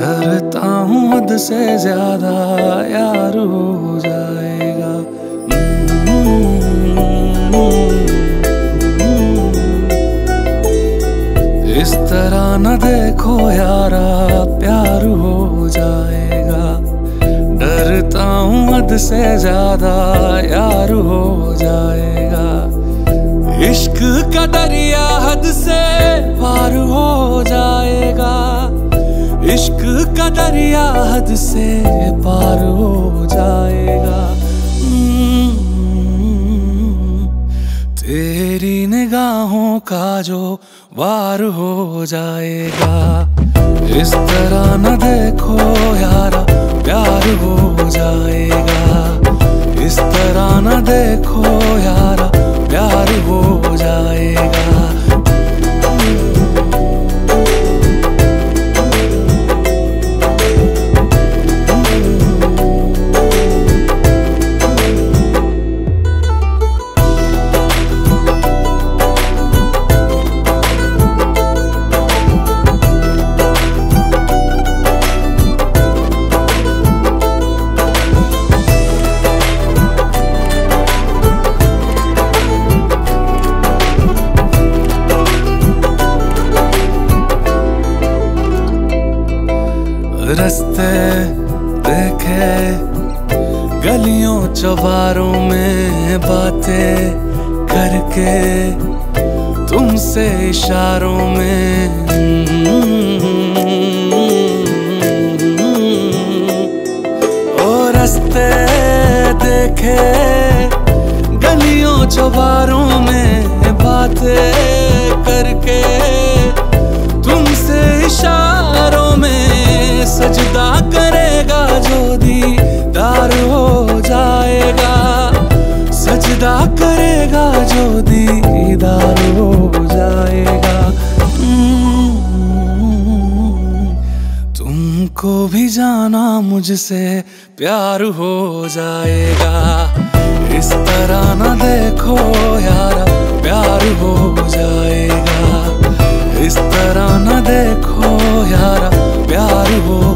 डरता हूँ हद से ज्यादा यार हो जाएगा। इस तरह न देखो यारा प्यार हो जाएगा। डरता हूँ हद से ज्यादा यार हो जाएगा। इश्क का दरिया हद से पार हो जाएगा। इश्क का दरिया हद से पार हो जाएगा। तेरी निगाहों का जो वार हो जाएगा। इस तरह न देखो यारा प्यार हो जाएगा। इस तरह न देखो यारा प्यार हो जाएगा। रास्ते देखे गलियों चौबारों में बातें करके तुमसे इशारों में। ओ रास्ते देखे गलियों चौबारों में बातें करके तुमसे इशारों में। सजदा करेगा जो दीदार हो जाएगा। सजदा करेगा जो दीदार हो जाएगा। तुमको भी जाना मुझसे प्यार हो जाएगा। इस तरह न देखो यारा प्यार हो जाएगा। इस तरह न देखो यारा प्यार हो